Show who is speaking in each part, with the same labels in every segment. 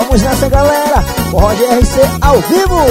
Speaker 1: Vamos nessa, galera. Forró GRC ao vivo.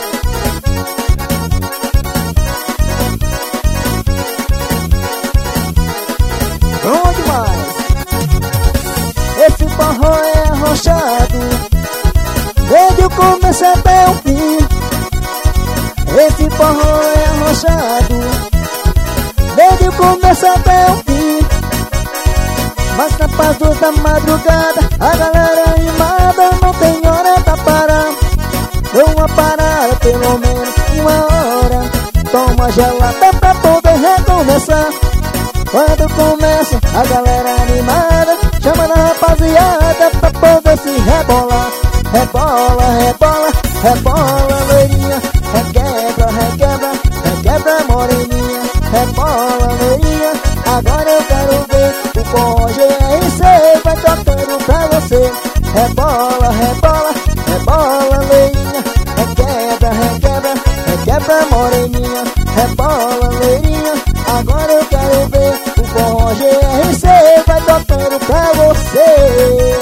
Speaker 1: Bom demais. Esse forró é arrochado, desde o começo até o fim. Esse forró é arrochado, desde o começo até o fim. Mas na paz da madrugada, a galera animada não tem hora pra parar. Dou uma parada, pelo menos uma hora. Toma gelada pra poder recomeçar. Quando começa, a galera animada chama na rapaziada pra poder se rebolar. Rebola, rebola, rebola, loirinha. Requebra, requebra, requebra, moreninha. Rebola, loirinha. Agora eu quero ver o forró GRC vai tocando pra você. Rebola, rebola, rebola, loirinha. Requebra, requebra, requebra, moreninha. Rebola, loirinha. Agora eu quero ver o forró GRC vai tocando pra você.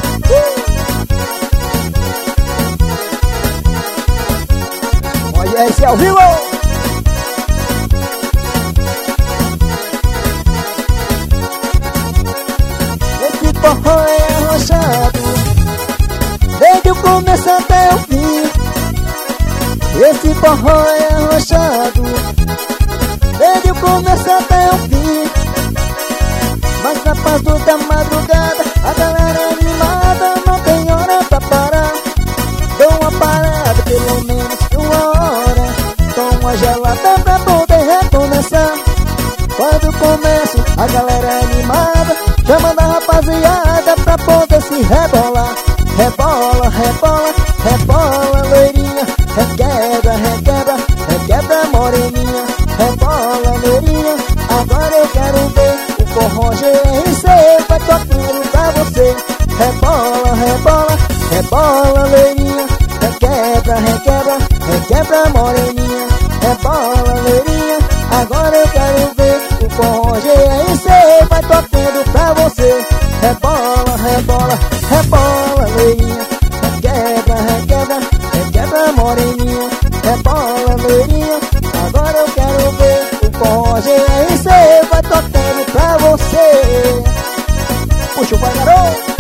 Speaker 1: Olha esse ao vivo! Esse forró é arrochado, desde o começo até o fim. Esse forró é arrochado, desde o começo até o fim. Mas na paz da madrugada, a galera animada não tem hora pra parar. Dou uma parada, pelo menos uma hora. Toma gelada pra poder recomeçar. Quando começa, a galera animada chama da rapaziada pra poder se rebolar. Rebola, rebola, rebola, loirinha. Requebra, requebra, requebra, moreninha. Rebola, loirinha. Agora eu quero ver o forró GRC vai tocando pra você. Rebola, rebola, rebola, loirinha. Requebra, requebra, requebra, moreninha. Rebola, loirinha. Agora eu quero ver o forró GRC vai tocando pra você. Rebola, rebola, rebola, loirinha. Requebra, requebra, requebra, moreninha. Rebola, loirinha. Agora eu quero ver o forró GRC vai tocando pra você. Puxa o vai, garoto.